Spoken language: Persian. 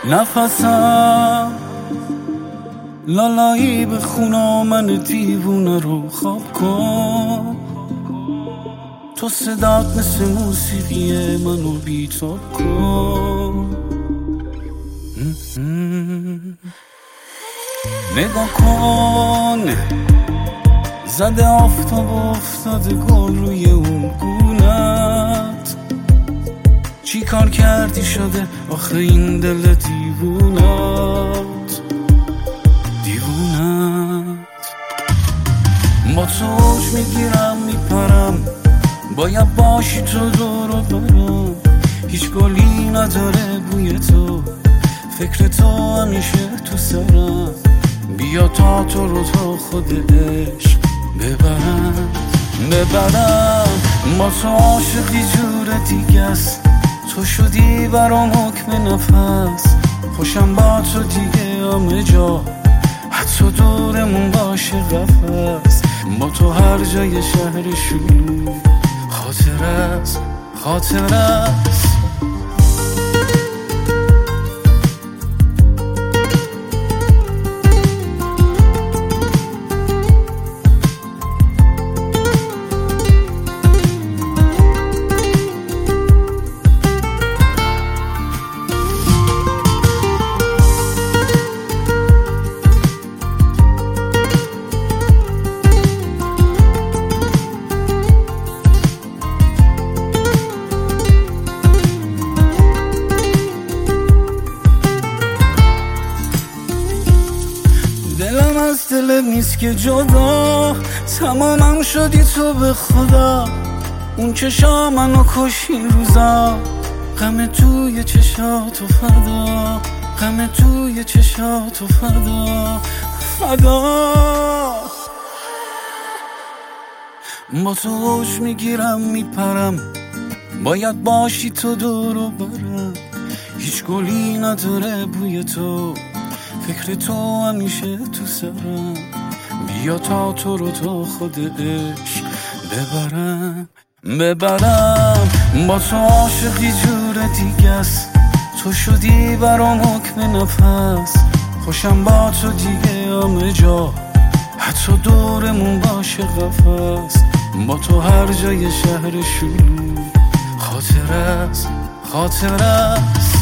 نفسم لالایی به خونا من دیوونه رو خواب کن. تو صدات مثل موسیقی منو بیتاب کن. نگاه کن زده آفتاب افتاده گل روی اون گونت. چی کار کردی شده آخه این دل دیوونت. با تو اوج میگیرم میپرم، باید باشی تو دور و برم. هیچ گلی نداره بوی تو، فکر تو همیشه تو سرم. بیا تا تو رو تا خود عشق ببرم. با تو عاشقی جور دیگه است، تو شدی برام حکم نفس. خوشم با تو دیگه همه جا، حتی دورمون باشه قفس. با تو هر جای شهر شلوغ خاطر است. دلم از دلت نیست که جدا، تمامم شدی تو به خدا. اون چشا منو کشی روزا، غم توی چشاتو فدا. غم توی چشاتو فدا. با تو اوج میگیرم میپرم، باید باشی تو دور و برم. هیچ گلی نداره بوی تو، فکر تو همیشه تو سرم. بیا تا تو رو تا خود عشق ببرم. با تو عاشقی جور دیگه است، تو شدی برام حکم نفس. خوشم با تو دیگه همه جا، حتی دورمون باشه قفس. با تو هر جای شهر شلوغ خاطر است.